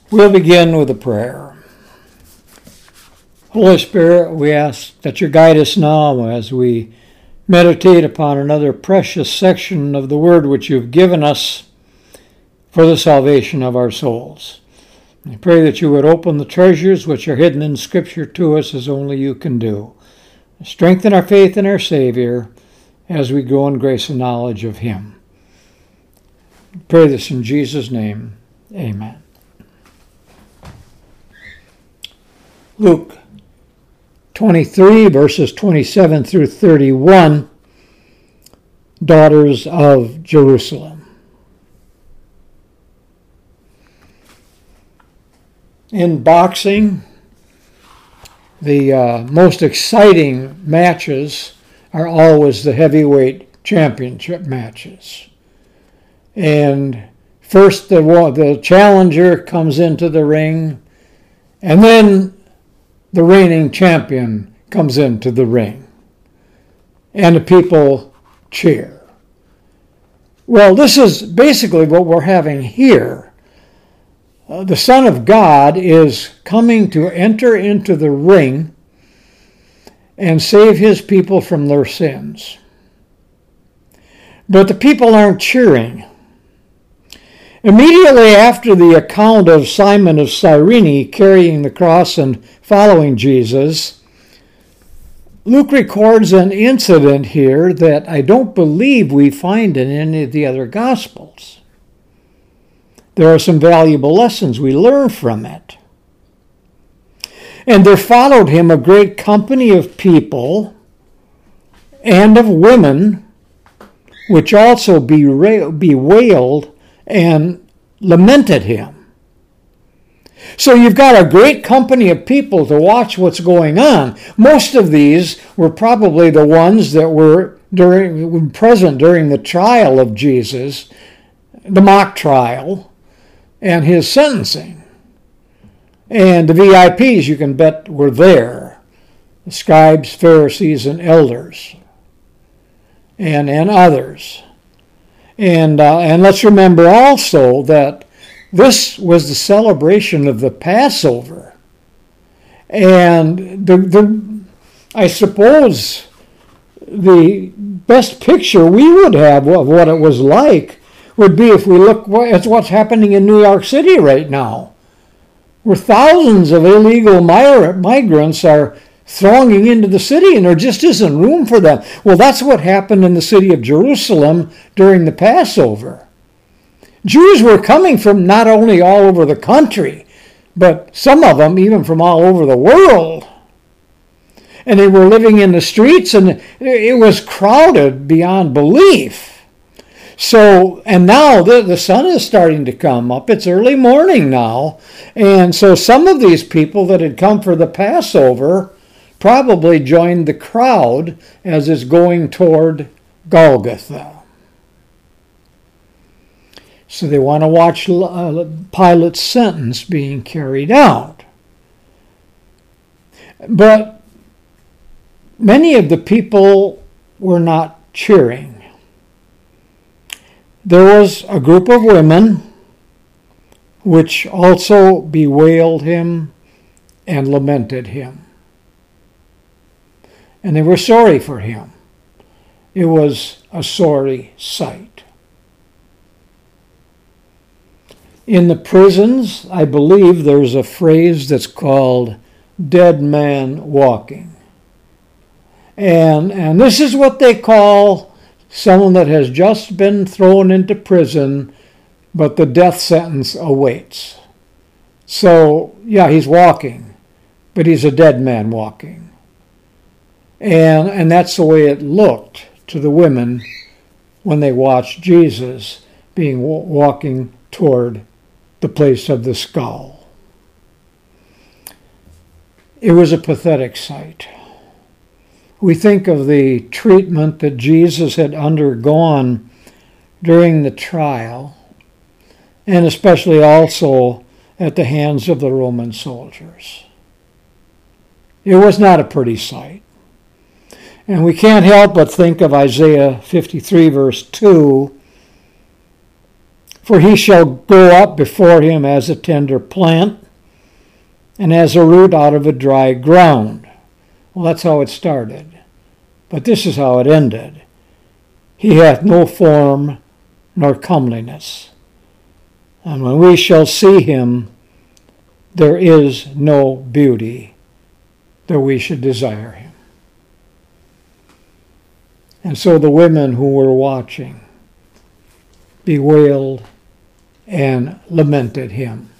We'll begin with a prayer. Holy Spirit, we ask that you guide us now as we meditate upon another precious section of the Word which you've given us for the salvation of our souls. I pray that you would open the treasures which are hidden in Scripture to us as only you can do. Strengthen our faith in our Savior as we grow in grace and knowledge of Him. I pray this in Jesus' name. Amen. Luke 23, verses 27 through 31, Daughters of Jerusalem. In boxing, the most exciting matches are always the heavyweight championship matches. And first the challenger comes into the ring, and then the reigning champion comes into the ring, and the people cheer. Well, this is basically what we're having here. The Son of God is coming to enter into the ring and save his people from their sins. But the people aren't cheering. Immediately after the account of Simon of Cyrene carrying the cross and following Jesus, Luke records an incident here that I don't believe we find in any of the other Gospels. There are some valuable lessons we learn from it. And there followed him a great company of people and of women, which also bewailed and lamented him. So you've got a great company of people to watch what's going on. Most of these were probably the ones that were present during the trial of Jesus, the mock trial, and his sentencing. And the VIPs, you can bet, were there. The scribes, Pharisees, and elders, and others. And let's remember also that this was the celebration of the Passover. And I suppose the best picture we would have of what it was like would be if we look at what's happening in New York City right now, where thousands of illegal migrants are thronging into the city, and there just isn't room for them. Well, that's what happened in the city of Jerusalem during the Passover. Jews were coming from not only all over the country, but some of them even from all over the world. And they were living in the streets, and it was crowded beyond belief. So, and now the sun is starting to come up. It's early morning now. And so some of these people that had come for the Passover probably joined the crowd as it's going toward Golgotha. So they want to watch Pilate's sentence being carried out. But many of the people were not cheering. There was a group of women which also bewailed him and lamented him. And they were sorry for him. It was a sorry sight. In the prisons, I believe there's a phrase that's called dead man walking. And this is what they call someone that has just been thrown into prison, but the death sentence awaits. So, yeah, he's walking, but he's a dead man walking. And that's the way it looked to the women when they watched Jesus walking toward the place of the skull. It was a pathetic sight. We think of the treatment that Jesus had undergone during the trial, and especially also at the hands of the Roman soldiers. It was not a pretty sight. And we can't help but think of Isaiah 53, verse 2. For he shall grow up before him as a tender plant, and as a root out of a dry ground. Well, that's how it started. But this is how it ended. He hath no form nor comeliness. And when we shall see him, there is no beauty that we should desire him. And so the women who were watching bewailed and lamented him.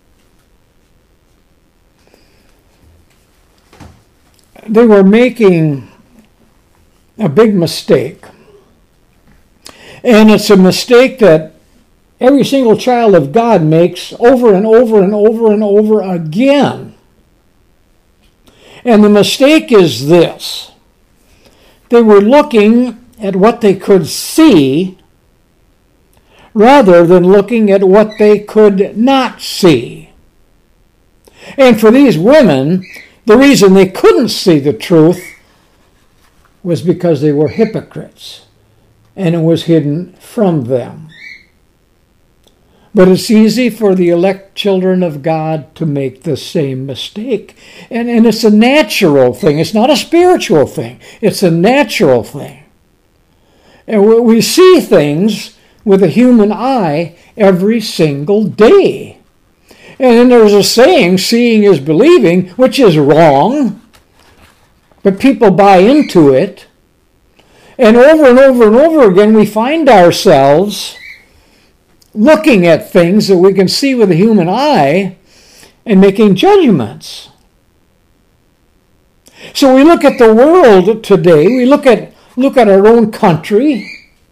They were making a big mistake. And it's a mistake that every single child of God makes over and over and over and over again. And the mistake is this. They were looking at what they could see rather than looking at what they could not see. And for these women, the reason they couldn't see the truth was because they were hypocrites, and it was hidden from them. But it's easy for the elect children of God to make the same mistake. And it's a natural thing. It's not a spiritual thing. It's a natural thing. And we see things with a human eye every single day. And then there's a saying, seeing is believing, which is wrong. But people buy into it. And over and over and over again, we find ourselves looking at things that we can see with a human eye and making judgments. So we look at the world today, we look at our own country,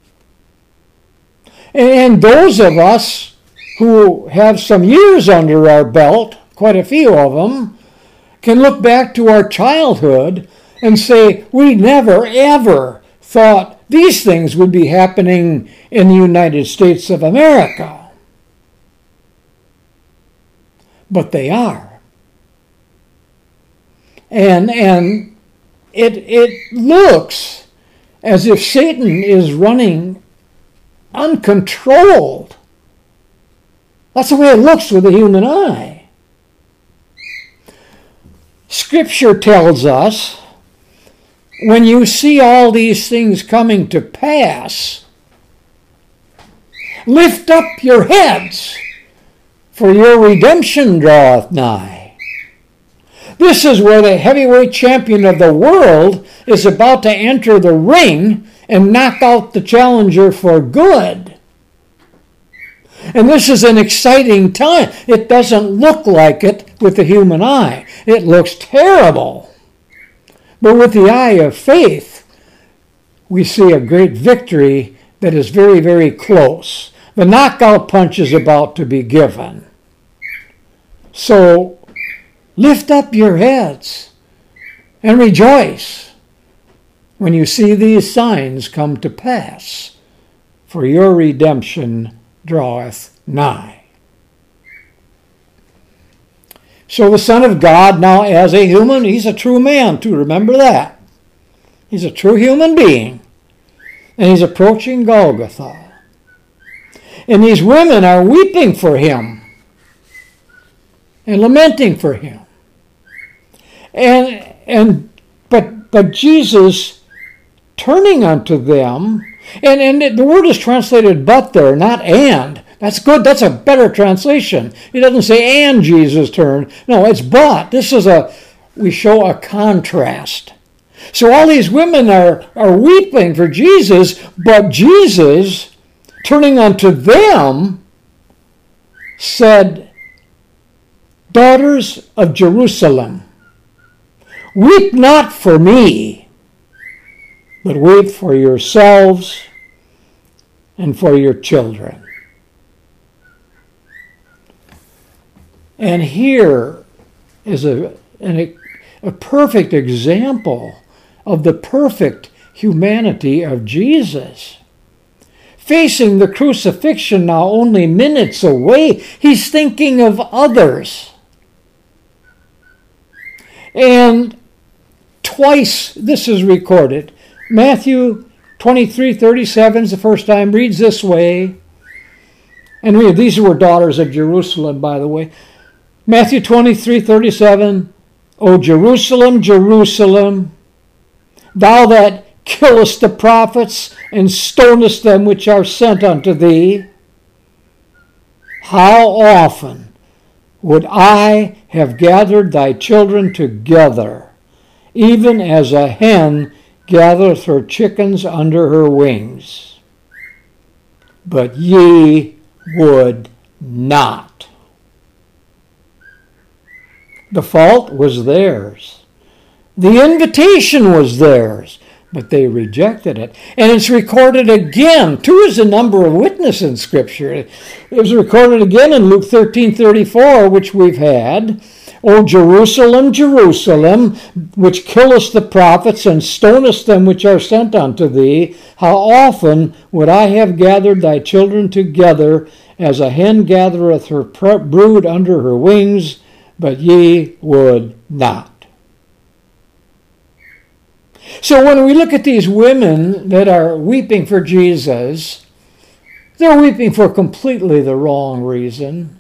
and those of us who have some years under our belt, quite a few of them, can look back to our childhood and say, we never ever thought these things would be happening in the United States of America. But they are. And it looks as if Satan is running uncontrolled. That's the way it looks with the human eye. Scripture tells us, when you see all these things coming to pass, lift up your heads, for your redemption draweth nigh. This is where the heavyweight champion of the world is about to enter the ring and knock out the challenger for good. And this is an exciting time. It doesn't look like it with the human eye. It looks terrible. But with the eye of faith, we see a great victory that is very, very close. The knockout punch is about to be given. So lift up your heads and rejoice when you see these signs come to pass, for your redemption draweth nigh. So the Son of God, now as a human, he's a true man too, remember that. He's a true human being. And he's approaching Golgotha. And these women are weeping for him and lamenting for him. But Jesus turning unto them, and the word is translated but there, not and. That's good. That's a better translation. It doesn't say and Jesus turned. No, it's but. We show a contrast. So all these women are weeping for Jesus, but Jesus, turning unto them, said, Daughters of Jerusalem, weep not for me, but weep for yourselves and for your children. And here is a perfect example of the perfect humanity of Jesus. Facing the crucifixion now only minutes away, he's thinking of others. And twice this is recorded. Matthew 23:37 is the first time, reads this way, And these were daughters of Jerusalem, by the way. Matthew 23:37, O Jerusalem, Jerusalem, thou that killest the prophets and stonest them which are sent unto thee, how often would I have gathered thy children together, even as a hen gathereth her chickens under her wings? But ye would not. The fault was theirs. The invitation was theirs, but they rejected it. And it's recorded again. 2 is the number of witnesses in Scripture. It was recorded again in Luke 13:34, which we've had. O Jerusalem, Jerusalem, which killest the prophets and stonest them which are sent unto thee, how often would I have gathered thy children together, as a hen gathereth her brood under her wings, but ye would not. So when we look at these women that are weeping for Jesus, they're weeping for completely the wrong reason.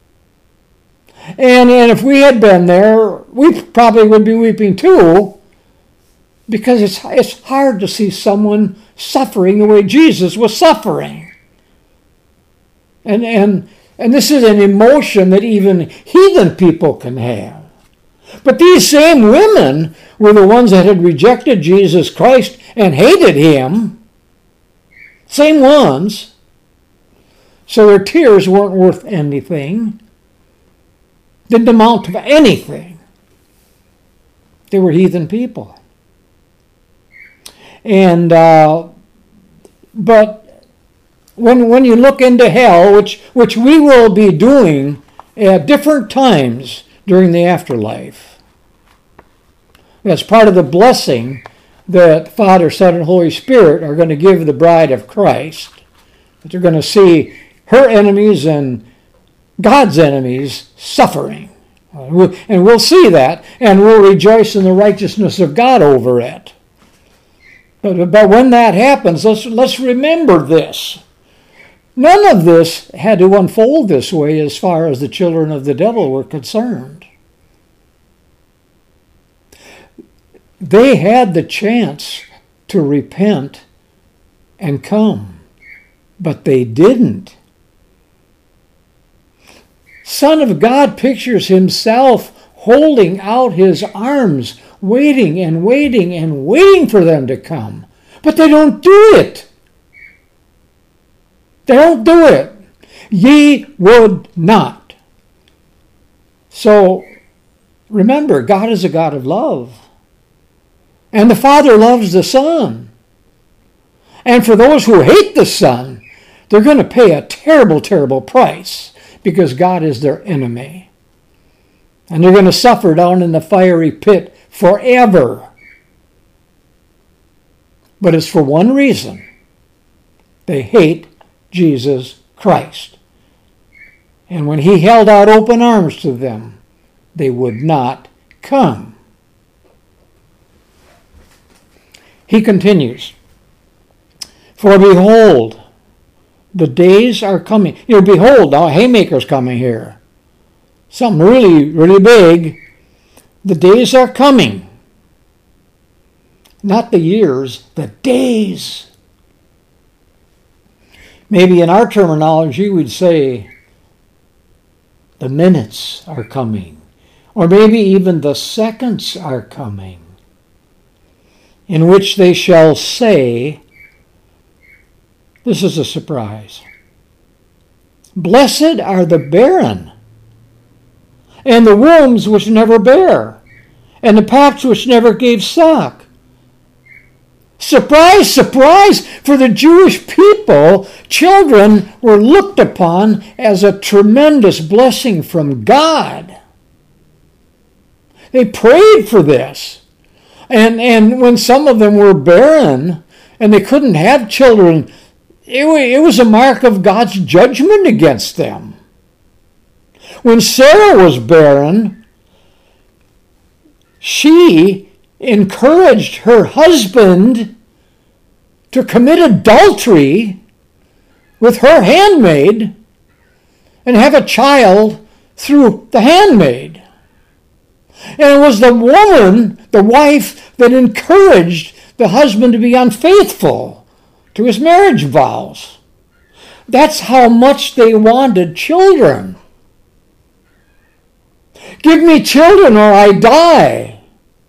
And if we had been there, we probably would be weeping too, because it's hard to see someone suffering the way Jesus was suffering. And this is an emotion that even heathen people can have. But these same women were the ones that had rejected Jesus Christ and hated him. Same ones. So their tears weren't worth anything. Didn't amount to anything. They were heathen people. And but when you look into hell, which we will be doing at different times during the afterlife, that's part of the blessing that Father, Son, and Holy Spirit are going to give the bride of Christ. That they're going to see her enemies and God's enemies suffering. And we'll see that, and we'll rejoice in the righteousness of God over it. But when that happens, let's remember this. None of this had to unfold this way as far as the children of the devil were concerned. They had the chance to repent and come, but they didn't. Son of God pictures himself holding out his arms, waiting and waiting and waiting for them to come. But they don't do it. They don't do it. Ye would not. So remember, God is a God of love. And the Father loves the Son. And for those who hate the Son, they're going to pay a terrible, terrible price, because God is their enemy. And they're going to suffer down in the fiery pit forever. But it's for one reason. They hate Jesus Christ. And when he held out open arms to them, they would not come. He continues, for behold, the days are coming. Behold, now a haymaker's coming here. Something really, really big. The days are coming. Not the years, the days. Maybe in our terminology we'd say the minutes are coming. Or maybe even the seconds are coming, in which they shall say, this is a surprise, blessed are the barren, and the wombs which never bare, and the paps which never gave suck. Surprise, surprise! For the Jewish people, children were looked upon as a tremendous blessing from God. They prayed for this. And when some of them were barren and they couldn't have children, it was a mark of God's judgment against them. When Sarah was barren, she encouraged her husband to commit adultery with her handmaid and have a child through the handmaid. And it was the woman, the wife, that encouraged the husband to be unfaithful to his marriage vows. That's how much they wanted children. Give me children or I die.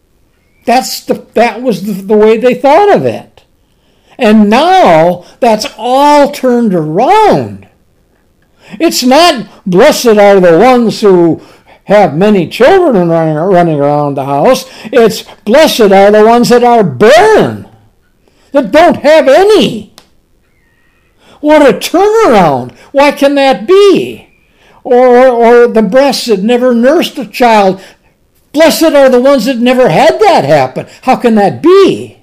That was the way they thought of it. And now that's all turned around. It's not blessed are the ones who have many children running around the house. It's blessed are the ones that are barren, that don't have any. What a turnaround. Why can that be? Or the breasts that never nursed a child. Blessed are the ones that never had that happen. How can that be?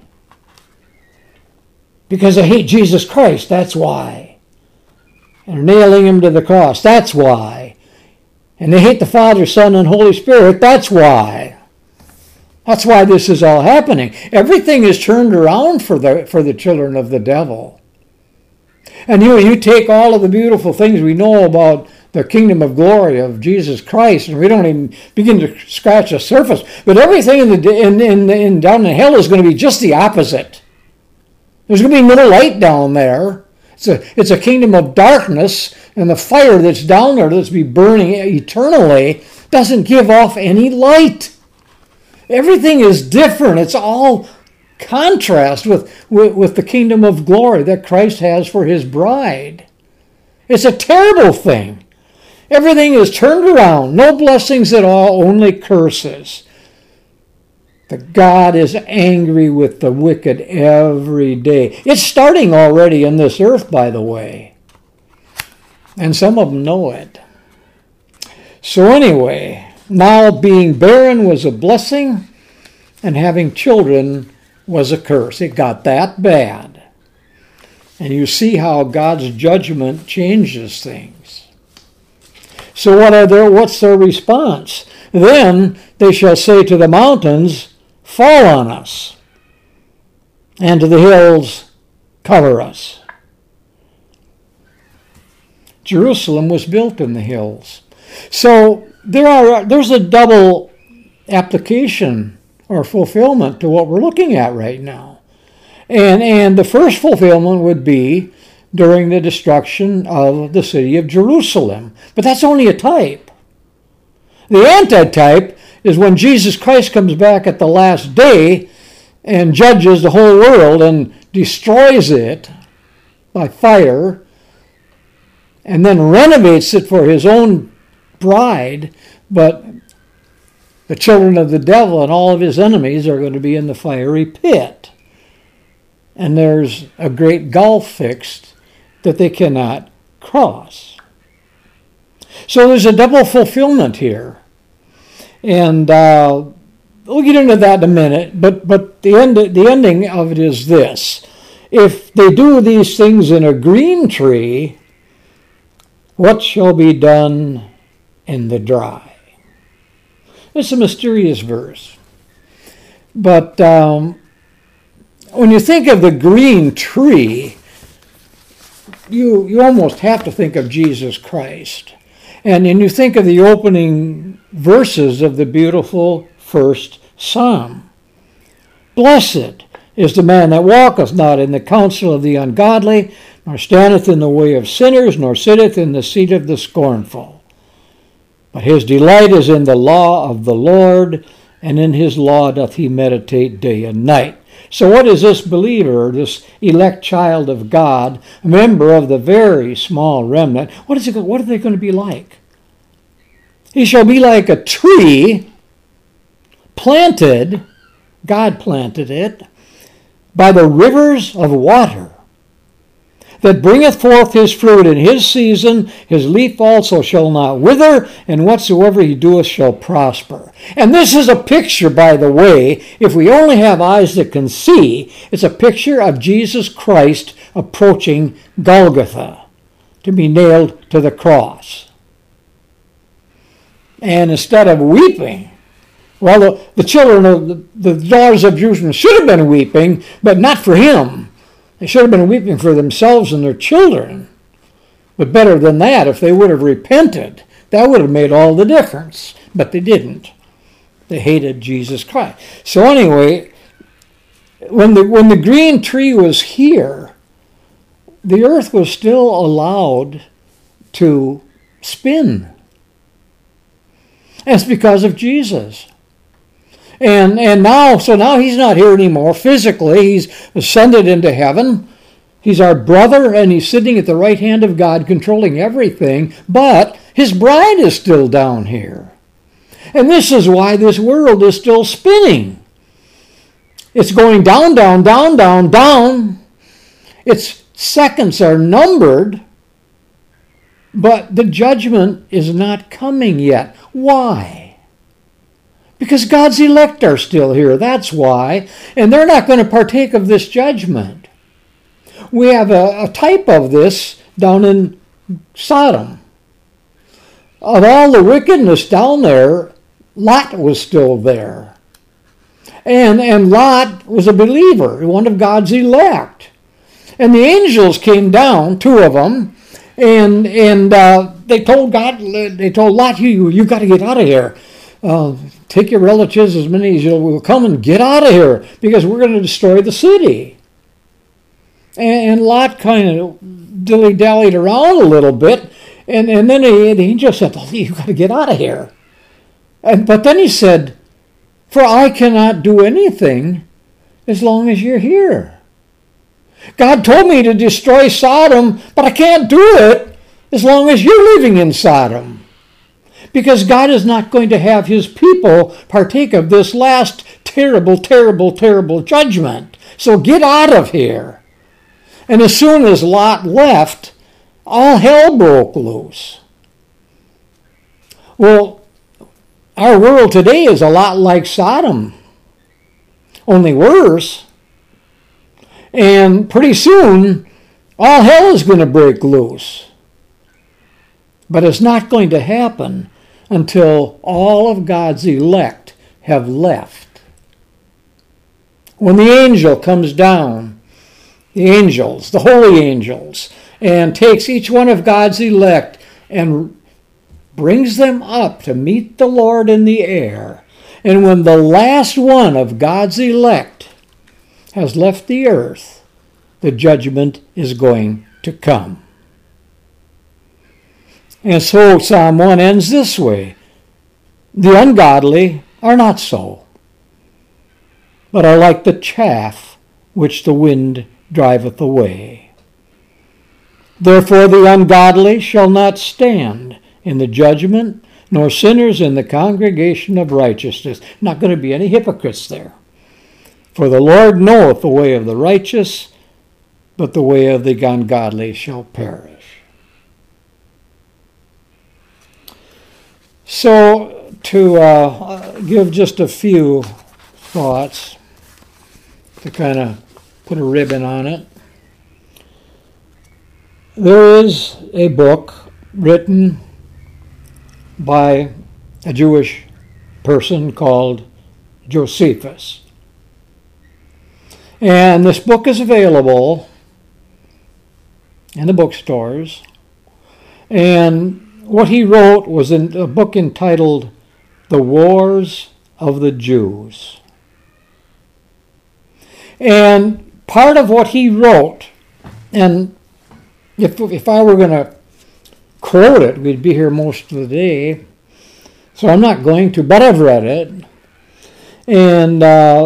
Because they hate Jesus Christ, that's why. And are nailing him to the cross, that's why. And they hate the Father, Son, and Holy Spirit, that's why. That's why this is all happening. Everything is turned around for the children of the devil. And you take all of the beautiful things we know about the kingdom of glory of Jesus Christ, and we don't even begin to scratch the surface. But everything down in hell is going to be just the opposite. There's going to be no light down there. It's a kingdom of darkness, and the fire that's down there that's be burning eternally doesn't give off any light. Everything is different. It's all contrast with the kingdom of glory that Christ has for his bride. It's a terrible thing. Everything is turned around. No blessings at all, only curses. That God is angry with the wicked every day. It's starting already in this earth, by the way. And some of them know it. So anyway, now being barren was a blessing, and having children was a curse. It got that bad. And you see how God's judgment changes things. So what's their response? Then they shall say to the mountains, fall on us, and to the hills, cover us. Jerusalem was built in the hills. So there's a double application or fulfillment to what we're looking at right now. And the first fulfillment would be during the destruction of the city of Jerusalem. But that's only a type. The antitype is when Jesus Christ comes back at the last day and judges the whole world and destroys it by fire and then renovates it for his own bride, but the children of the devil and all of his enemies are going to be in the fiery pit. And there's a great gulf fixed that they cannot cross. So there's a double fulfillment here. And we'll get into that in a minute, but the ending of it is this. If they do these things in a green tree, what shall be done in the dry? It's a mysterious verse. But when you think of the green tree, you almost have to think of Jesus Christ. And you think of the opening verses of the beautiful first psalm. Blessed is the man that walketh not in the counsel of the ungodly, nor standeth in the way of sinners, nor sitteth in the seat of the scornful. But his delight is in the law of the Lord, and in his law doth he meditate day and night. So what is this believer, this elect child of God, a member of the very small remnant, what are they going to be like? He shall be like a tree planted, God planted it, by the rivers of water, that bringeth forth his fruit in his season, his leaf also shall not wither, and whatsoever he doeth shall prosper. And this is a picture, by the way, if we only have eyes that can see, it's a picture of Jesus Christ approaching Golgotha to be nailed to the cross. And instead of weeping, well, the children of the daughters of Jerusalem should have been weeping, but not for him. They should have been weeping for themselves and their children. But better than that, if they would have repented, that would have made all the difference. But they didn't. They hated Jesus Christ. So anyway, when the green tree was here, the earth was still allowed to spin. That's because of Jesus. And now he's not here anymore physically. He's ascended into heaven. He's our brother, and he's sitting at the right hand of God, controlling everything. But his bride is still down here. And this is why this world is still spinning. It's going down, down, down, down, down. Its seconds are numbered, but the judgment is not coming yet. Why? Because God's elect are still here. That's why. And they're not going to partake of this judgment. We have a type of this down in Sodom. Of all the wickedness down there, Lot was still there. And Lot was a believer, one of God's elect. And the angels came down, two of them, and they told Lot, you got to get out of here. Take your relatives, as many as you will come, and get out of here, because we're going to destroy the city. And Lot kind of dilly-dallied around a little bit, and then the angel said, you got to get out of here. But then he said, for I cannot do anything as long as you're here. God told me to destroy Sodom, but I can't do it as long as you're living in Sodom. Because God is not going to have his people partake of this last terrible, terrible, terrible judgment. So get out of here. And as soon as Lot left, all hell broke loose. Well, our world today is a lot like Sodom, only worse. And pretty soon, all hell is going to break loose. But it's not going to happen until all of God's elect have left. When the angel comes down, the angels, the holy angels, and takes each one of God's elect and brings them up to meet the Lord in the air. And when the last one of God's elect has left the earth, the judgment is going to come. And so Psalm 1 ends this way. The ungodly are not so, but are like the chaff which the wind driveth away. Therefore the ungodly shall not stand in the judgment, nor sinners in the congregation of righteousness. Not going to be any hypocrites there. For the Lord knoweth the way of the righteous, but the way of the ungodly shall perish. So, to give just a few thoughts, to kind of put a ribbon on it, there is a book written by a Jewish person called Josephus. And this book is available in the bookstores. And what he wrote was in a book entitled The Wars of the Jews. And part of what he wrote, and if I were going to quote it, we'd be here most of the day. So I'm not going to, but I've read it. And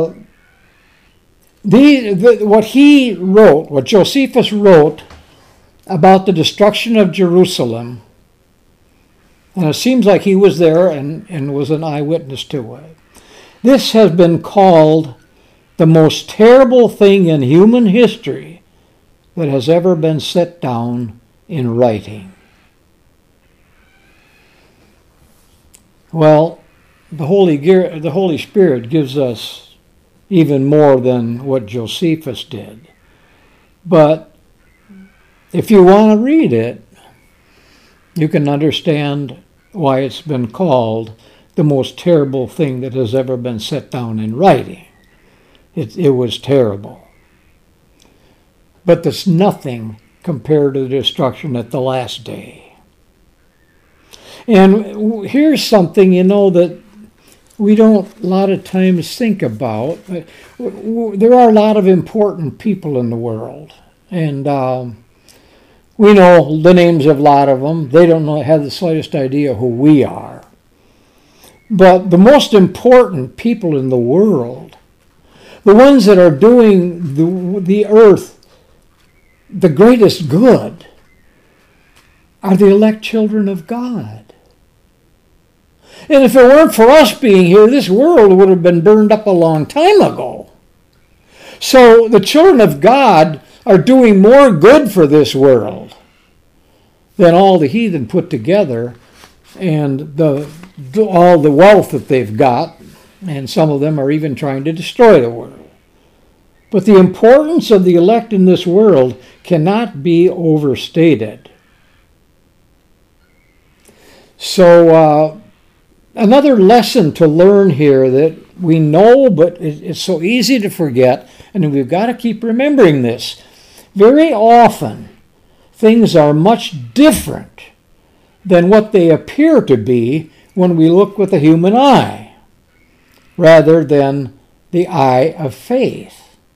what he wrote, what Josephus wrote about the destruction of Jerusalem, and it seems like he was there and was an eyewitness to it. This has been called the most terrible thing in human history that has ever been set down in writing. Well, the Holy Spirit gives us even more than what Josephus did. But if you want to read it, you can understand why it's been called the most terrible thing that has ever been set down in writing. It was terrible. But there's nothing compared to the destruction at the last day. And here's something, that we don't a lot of times think about. There are a lot of important people in the world. And we know the names of a lot of them. They don't have the slightest idea who we are. But the most important people in the world, the ones that are doing the earth the greatest good, are the elect children of God. And if it weren't for us being here, this world would have been burned up a long time ago. So the children of God are doing more good for this world than all the heathen put together and all the wealth that they've got, and some of them are even trying to destroy the world. But the importance of the elect in this world cannot be overstated. So another lesson to learn here that we know, but it's so easy to forget, and we've got to keep remembering this. Very often, things are much different than what they appear to be when we look with the human eye, rather than the eye of faith.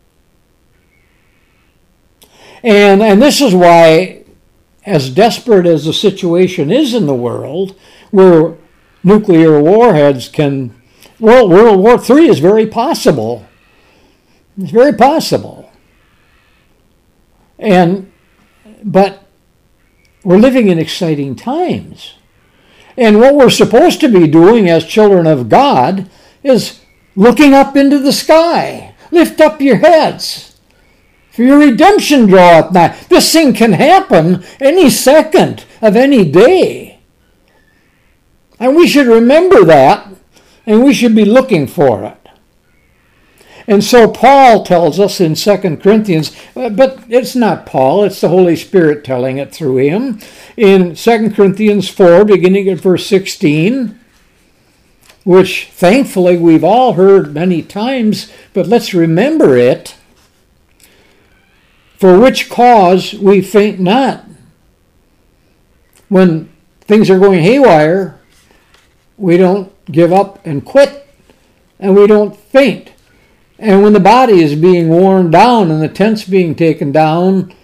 And this is why, as desperate as the situation is in the world, where nuclear warheads World War III is very possible. It's very possible. But we're living in exciting times. And what we're supposed to be doing as children of God is looking up into the sky. Lift up your heads, for your redemption draweth nigh. This thing can happen any second of any day. And we should remember that, and we should be looking for it. And so Paul tells us in 2 Corinthians, but it's not Paul, it's the Holy Spirit telling it through him. In 2 Corinthians 4, beginning at verse 16, which thankfully we've all heard many times, but let's remember it. For which cause we faint not. When things are going haywire, we don't give up and quit, and we don't faint. And when the body is being worn down and the tent's being taken down,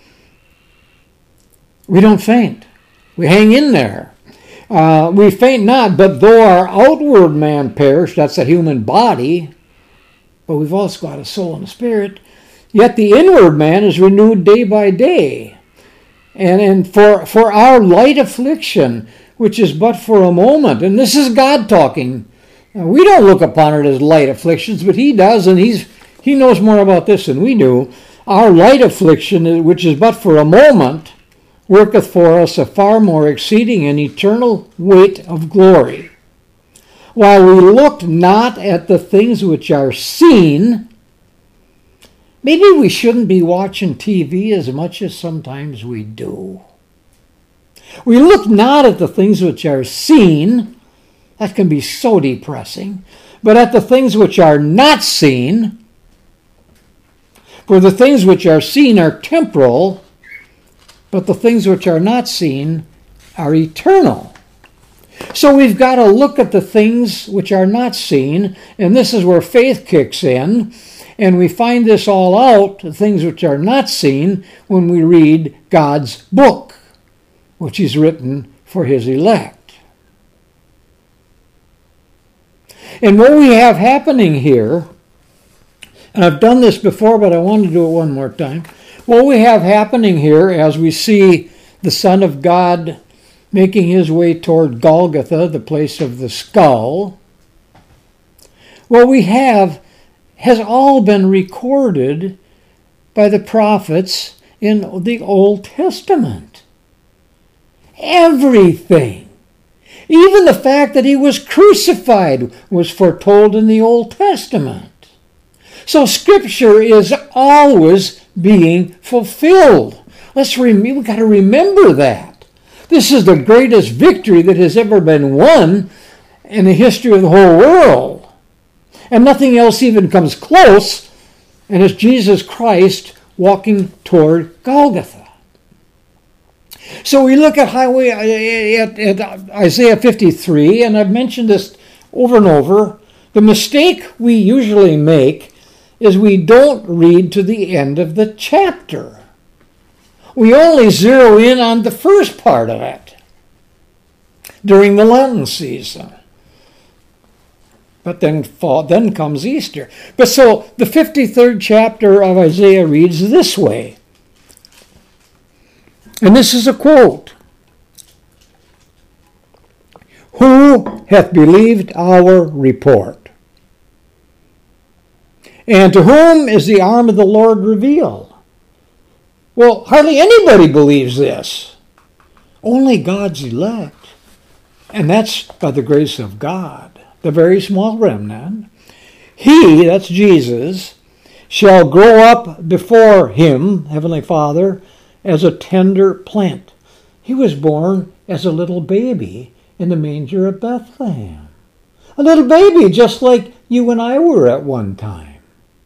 we don't faint. We hang in there. We faint not, but though our outward man perish, that's the human body, but we've also got a soul and a spirit, yet the inward man is renewed day by day. And for our light affliction, which is but for a moment, and this is God talking. We don't look upon it as light afflictions, but he does, and he knows more about this than we do. Our light affliction, which is but for a moment, worketh for us a far more exceeding and eternal weight of glory. While we look not at the things which are seen. Maybe we shouldn't be watching TV as much as sometimes we do. We look not at the things which are seen. That can be so depressing. But at the things which are not seen. For the things which are seen are temporal, but the things which are not seen are eternal. So we've got to look at the things which are not seen, and this is where faith kicks in. And we find this all out, the things which are not seen, when we read God's book, which He's written for His elect. And what we have happening here, and I've done this before, but I want to do it one more time. What we have happening here, as we see the Son of God making His way toward Golgotha, the place of the skull, what we have has all been recorded by the prophets in the Old Testament. Everything. Even the fact that He was crucified was foretold in the Old Testament. So Scripture is always being fulfilled. We've got to remember that. This is the greatest victory that has ever been won in the history of the whole world. And nothing else even comes close, and it's Jesus Christ walking toward Golgotha. So we look at Isaiah 53, and I've mentioned this over and over. The mistake we usually make is we don't read to the end of the chapter. We only zero in on the first part of it during the Lenten season. But then comes Easter. But so the 53rd chapter of Isaiah reads this way. And this is a quote. Who hath believed our report? And to whom is the arm of the Lord revealed? Well, hardly anybody believes this. Only God's elect. And that's by the grace of God, the very small remnant. He, that's Jesus, shall grow up before him, Heavenly Father, as a tender plant. He was born as a little baby in the manger of Bethlehem. A little baby just like you and I were at one time.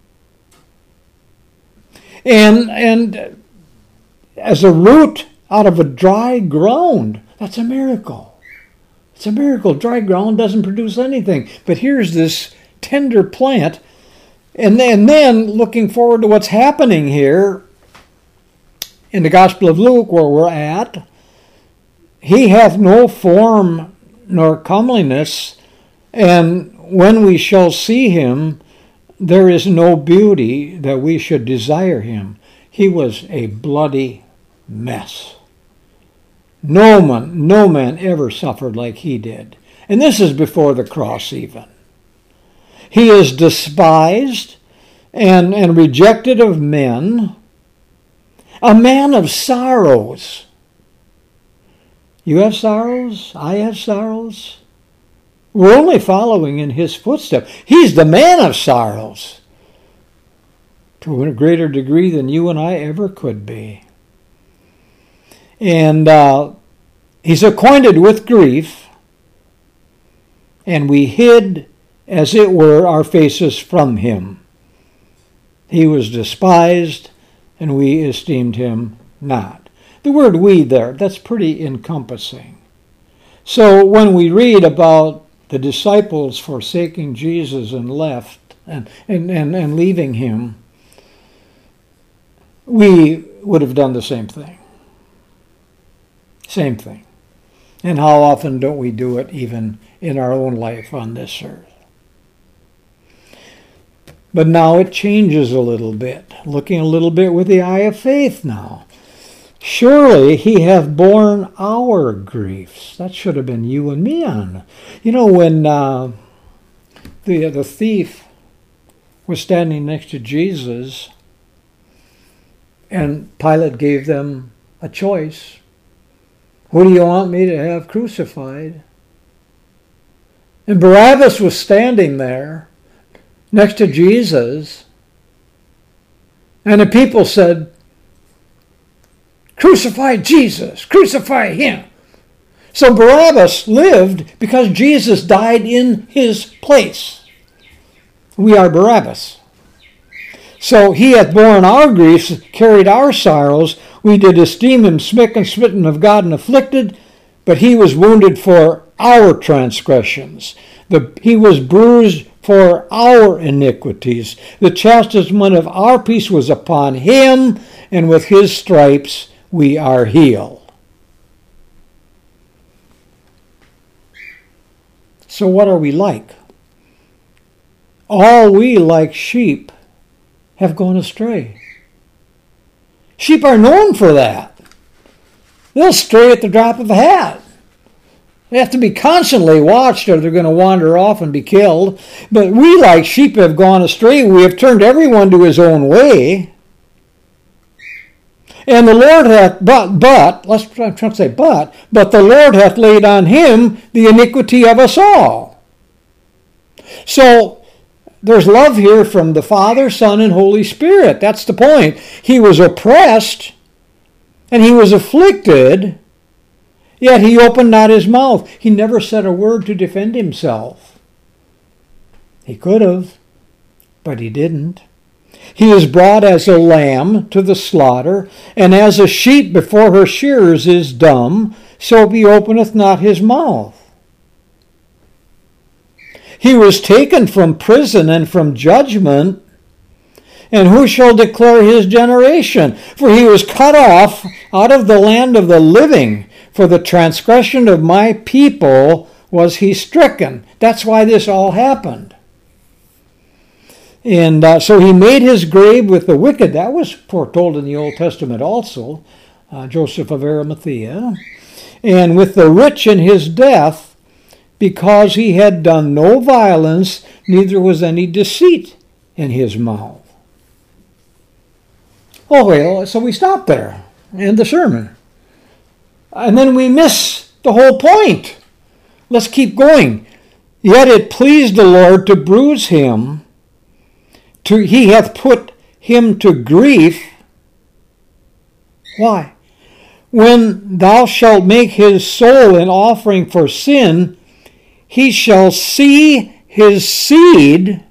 And as a root out of a dry ground, that's a miracle. It's a miracle. Dry ground doesn't produce anything. But here's this tender plant. And then looking forward to what's happening here, in the Gospel of Luke, where we're at, he hath no form nor comeliness, and when we shall see him, there is no beauty that we should desire him. He was a bloody mess. No man ever suffered like he did. And this is before the cross even. He is despised and rejected of men, a man of sorrows. You have sorrows? I have sorrows. We're only following in his footsteps. He's the man of sorrows to a greater degree than you and I ever could be. And he's acquainted with grief, and we hid, as it were, our faces from him. He was despised, and we esteemed him not. The word we there, that's pretty encompassing. So when we read about the disciples forsaking Jesus and left and leaving him, we would have done the same thing. Same thing. And how often don't we do it even in our own life on this earth? But now it changes a little bit, looking a little bit with the eye of faith now. Surely he hath borne our griefs. That should have been you and me on. You know, when the thief was standing next to Jesus, and Pilate gave them a choice. Who do you want me to have crucified? And Barabbas was standing there next to Jesus, and the people said, crucify Jesus, crucify him. So Barabbas lived because Jesus died in his place. We are Barabbas. So he hath borne our griefs, carried our sorrows. We did esteem him smitten of God and afflicted, but he was wounded for our transgressions. He was bruised for our iniquities. The chastisement of our peace was upon him, and with his stripes we are healed. So what are we like? All we, like sheep, have gone astray. Sheep are known for that. They'll stray at the drop of a hat. They have to be constantly watched or they're going to wander off and be killed. But we, like sheep, have gone astray. We have turned everyone to his own way. And the Lord hath, but the Lord hath laid on him the iniquity of us all. So, there's love here from the Father, Son, and Holy Spirit. That's the point. He was oppressed, and he was afflicted, yet he opened not his mouth. He never said a word to defend himself. He could have, but he didn't. He is brought as a lamb to the slaughter, and as a sheep before her shearers is dumb, so he openeth not his mouth. He was taken from prison and from judgment, and who shall declare his generation? For he was cut off out of the land of the living. For the transgression of my people was he stricken. That's why this all happened. And so he made his grave with the wicked. That was foretold in the Old Testament also, Joseph of Arimathea. And with the rich in his death, because he had done no violence, neither was any deceit in his mouth. Oh, well, so we stop there in the sermon. And then we miss the whole point. Let's keep going. Yet it pleased the Lord to bruise him. He hath put him to grief. Why? When thou shalt make his soul an offering for sin, he shall see his seed.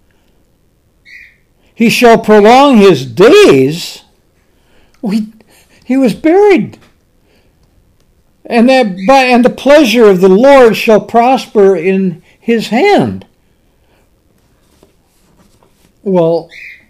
He shall prolong his days. He was buried. And the pleasure of the Lord shall prosper in his hand. Well,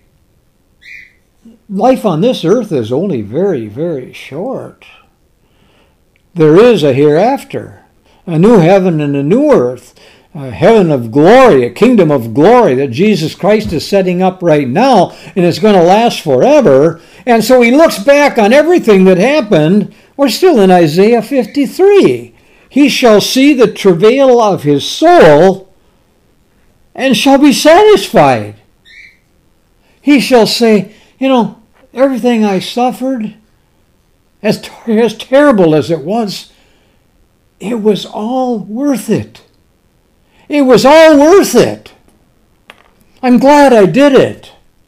life on this earth is only very, very short. There is a hereafter, a new heaven and a new earth, a heaven of glory, a kingdom of glory that Jesus Christ is setting up right now, and it's going to last forever. And so he looks back on everything that happened. We're still in Isaiah 53. He shall see the travail of his soul and shall be satisfied. He shall say, everything I suffered, as terrible as it was all worth it. It was all worth it. I'm glad I did it.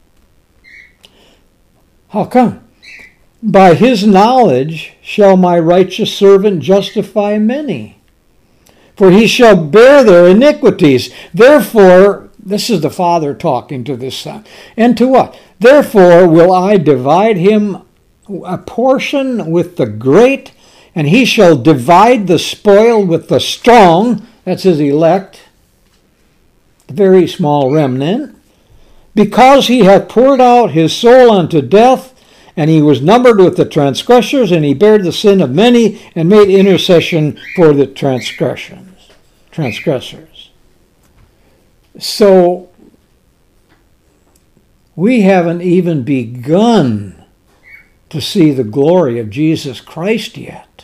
How come? By his knowledge shall my righteous servant justify many, for he shall bear their iniquities. Therefore, this is the Father talking to the Son. And to what? Therefore will I divide him a portion with the great, and he shall divide the spoil with the strong. That's his elect, the very small remnant. Because he hath poured out his soul unto death, and he was numbered with the transgressors, and he bare the sin of many, and made intercession for the transgressors. So, we haven't even begun to see the glory of Jesus Christ yet.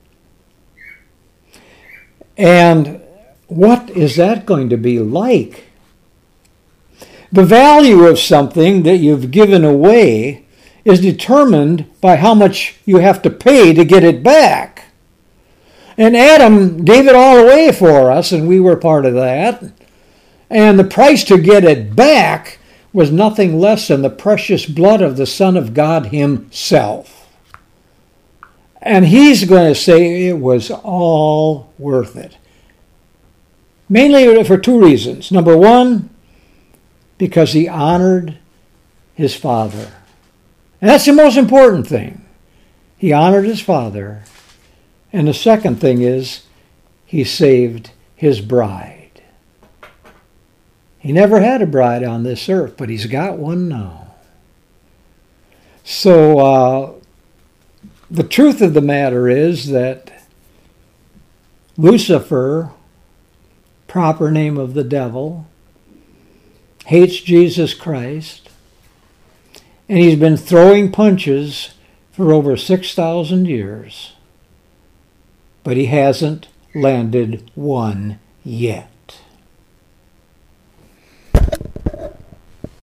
And what is that going to be like? The value of something that you've given away is determined by how much you have to pay to get it back. And Adam gave it all away for us, and we were part of that. And the price to get it back was nothing less than the precious blood of the Son of God himself. And he's going to say it was all worth it. Mainly for two reasons. Number one, because he honored his Father. And that's the most important thing. He honored his Father. And the second thing is, he saved his bride. He never had a bride on this earth, but he's got one now. So, the truth of the matter is that Lucifer, proper name of the devil, hates Jesus Christ, and he's been throwing punches for over 6,000 years, but he hasn't landed one yet.